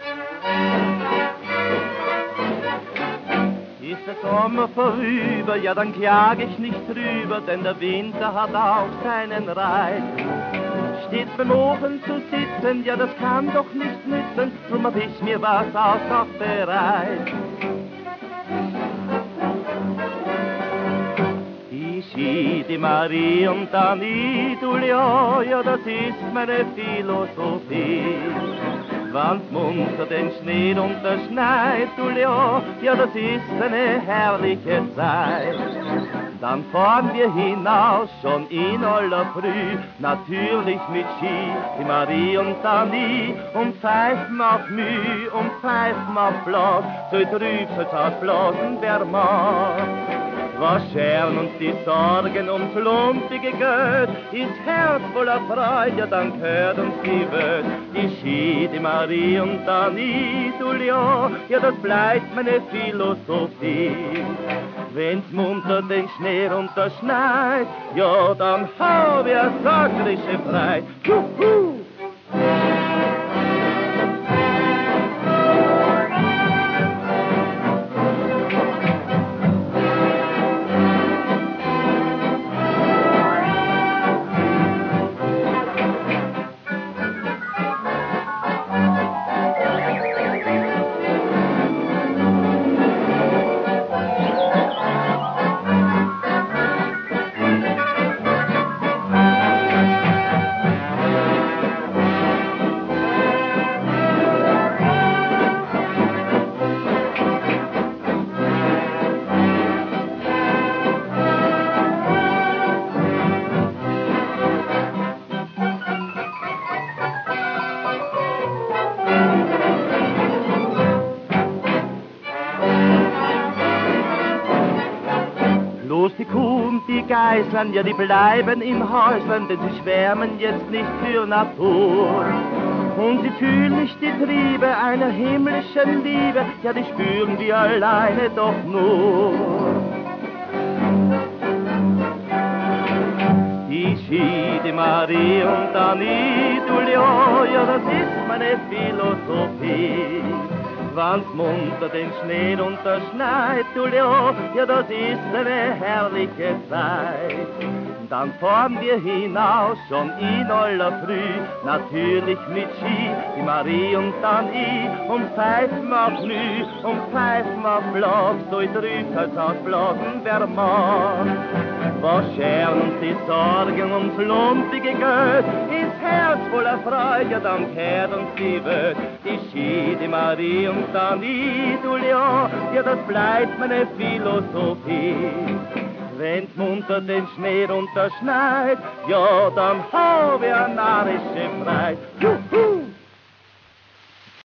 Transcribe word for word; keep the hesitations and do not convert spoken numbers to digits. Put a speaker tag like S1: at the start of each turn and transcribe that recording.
S1: Ist der Sommer vorüber, ja dann klag ich nicht drüber, denn der Winter hat auch seinen Reiz. Stets beim Ofen zu sitzen, ja das kann doch nicht nützen, drum hab ich mir was auch noch bereit. Die Ski, die Marie und dann Idulio, ja das ist meine Philosophie. Wann's munter den Schnee runterschneit, Julio, ja das ist eine herrliche Zeit. Dann fahren wir hinaus, schon in aller Früh, natürlich mit Ski, die Marie und Dani, und pfeifen auf Müh, und pfeifen auf Blas, so trübsel's aus Blasen wer mag. Was scheren uns die Sorgen ums lumpige Geld, ist Herz voller Freude, ja dann gehört uns die Welt. Die Ski, die Marie und Dani, Julio, ja das bleibt meine Philosophie. Wenn's munter den Schnee runterschneit, ja dann hau wir sagrische Freit. Juhu! Bloß die Kuh und die Geißlein, ja die bleiben im Häuslein, denn sie schwärmen jetzt nicht für Natur. Und sie fühlen nicht die Triebe einer himmlischen Liebe, ja die spüren wir alleine doch nur. Die Ski, die Marie und Dani, Julio, ja das ist meine Philosophie. Wann's munter den Schnee runterschneit, Julio, ja das ist eine herrliche Zeit. Dann fahren wir hinaus, schon in aller Früh, natürlich mit Ski, die Marie und dann ich, und pfeifen auf Nü, und pfeifen auf Blas, so trübt als aus Blasen wer mag. Was scheren uns die Sorgen ums lumpige Geld, ist Herz voller Freude, ja dann kehrt uns die Welt. Die Ski, die Marie und dann ich, Julio, ja das bleibt meine Philosophie. Wenn's munter den Schnee runterschneit, ja dann hau wir narische Freit.